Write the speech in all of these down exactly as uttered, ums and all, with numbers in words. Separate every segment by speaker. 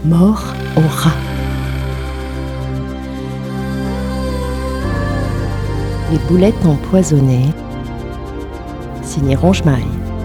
Speaker 1: Mort au rat. Les boulettes empoisonnées, signé Ronge-Maille.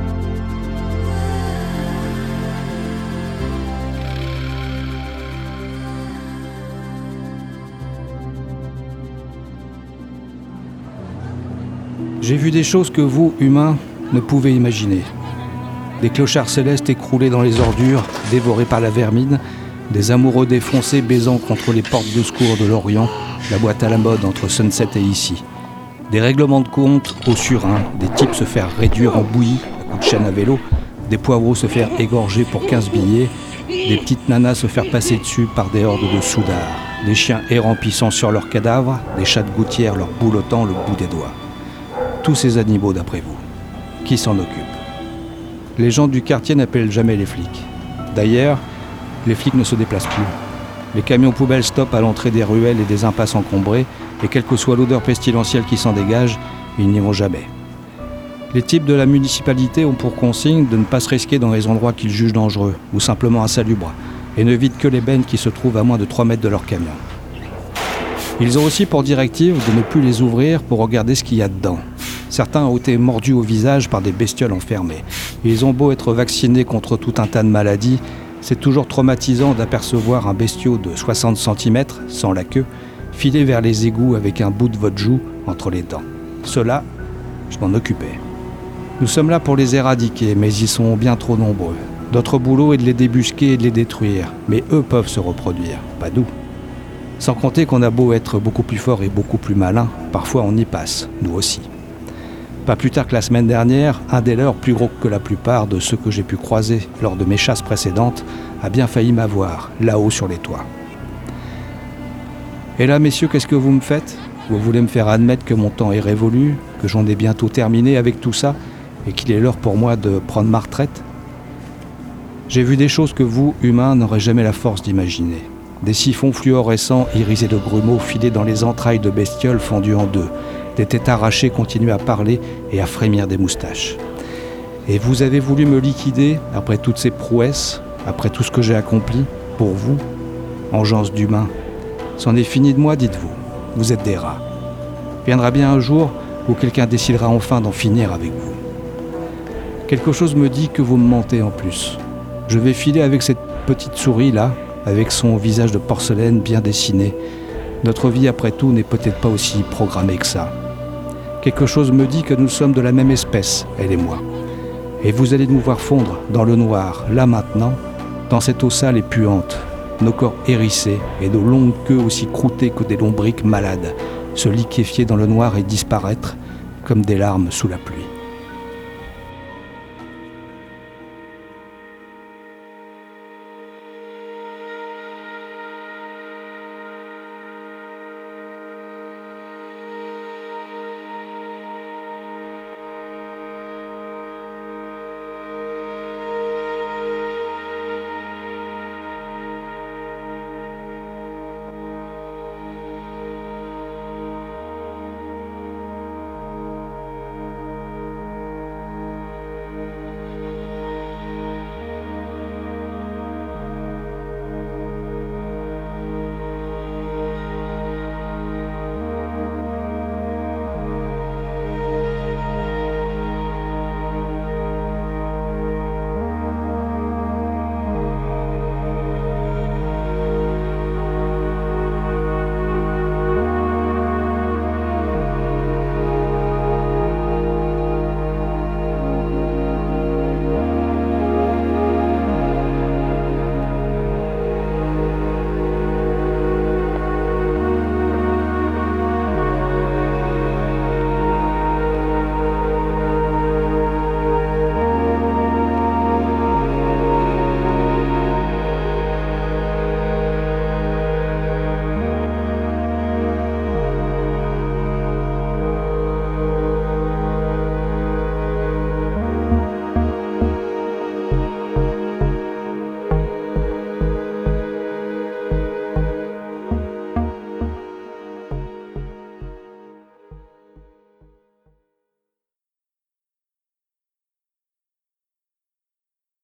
Speaker 2: J'ai vu des choses que vous, humains, ne pouvez imaginer. Des clochards célestes écroulés dans les ordures, dévorés par la vermine, des amoureux défoncés baisant contre les portes de secours de l'Orient, la boîte à la mode entre Sunset et ici. Des règlements de compte au surin, des types se faire réduire en bouillie à coups de chaîne à vélo, des poivreaux se faire égorger pour quinze billets, des petites nanas se faire passer dessus par des hordes de soudards, des chiens errants pissant sur leurs cadavres, des chats de gouttière leur boulottant le bout des doigts. Tous ces animaux d'après vous. Qui s'en occupe? Les gens du quartier n'appellent jamais les flics. D'ailleurs, les flics ne se déplacent plus. Les camions poubelles stoppent à l'entrée des ruelles et des impasses encombrées, et quelle que soit l'odeur pestilentielle qui s'en dégage, ils n'y vont jamais. Les types de la municipalité ont pour consigne de ne pas se risquer dans les endroits qu'ils jugent dangereux, ou simplement insalubres, et ne vident que les bennes qui se trouvent à moins de trois mètres de leur camion. Ils ont aussi pour directive de ne plus les ouvrir pour regarder ce qu'il y a dedans. Certains ont été mordus au visage par des bestioles enfermées. Ils ont beau être vaccinés contre tout un tas de maladies, c'est toujours traumatisant d'apercevoir un bestiau de soixante centimètres, sans la queue, filer vers les égouts avec un bout de votre joue entre les dents. Ceux-là, je m'en occupais. Nous sommes là pour les éradiquer, mais ils sont bien trop nombreux. Notre boulot est de les débusquer et de les détruire, mais eux peuvent se reproduire, pas nous. Sans compter qu'on a beau être beaucoup plus fort et beaucoup plus malin, parfois on y passe, nous aussi. Pas plus tard que la semaine dernière, un des leurs, plus gros que la plupart de ceux que j'ai pu croiser lors de mes chasses précédentes, a bien failli m'avoir, là-haut sur les toits. Et là, messieurs, qu'est-ce que vous me faites? Vous voulez me faire admettre que mon temps est révolu, que j'en ai bientôt terminé avec tout ça, et qu'il est l'heure pour moi de prendre ma retraite? J'ai vu des choses que vous, humains, n'aurez jamais la force d'imaginer. Des siphons fluorescents irisés de grumeaux filés dans les entrailles de bestioles fendues en deux. Des têtes arrachées continuent à parler et à frémir des moustaches. Et vous avez voulu me liquider, après toutes ces prouesses, après tout ce que j'ai accompli, pour vous, engeance d'humains. C'en est fini de moi, dites-vous. Vous êtes des rats. Viendra bien un jour où quelqu'un décidera enfin d'en finir avec vous. Quelque chose me dit que vous me mentez en plus. Je vais filer avec cette petite souris-là, avec son visage de porcelaine bien dessiné. Notre vie, après tout, n'est peut-être pas aussi programmée que ça. Quelque chose me dit que nous sommes de la même espèce, elle et moi. Et vous allez nous voir fondre dans le noir, là maintenant, dans cette eau sale et puante, nos corps hérissés et nos longues queues aussi croûtées que des lombrics malades, se liquéfier dans le noir et disparaître comme des larmes sous la pluie.